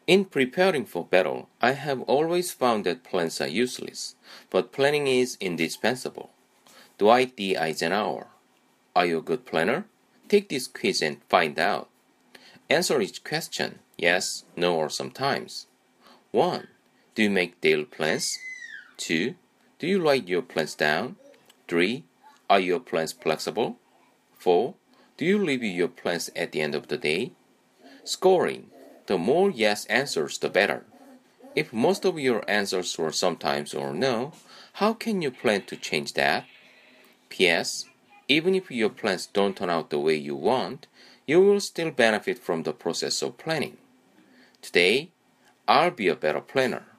In preparing for battle, I have always found that plans are useless, but planning is indispensable. Dwight D. Eisenhower. Are you a good planner? Take this quiz and find out. Answer each question, yes, no, or sometimes. 1. Do you make daily plans? 2. Do you write your plans down? 3. Are your plans flexible? 4. Do you review your plans at the end of the day? Scoring. The more yes answers, the better. If most of your answers were sometimes or no, how can you plan to change that? P.S. Even if your plans don't turn out the way you want, you will still benefit from the process of planning. Today, I'll be a better planner.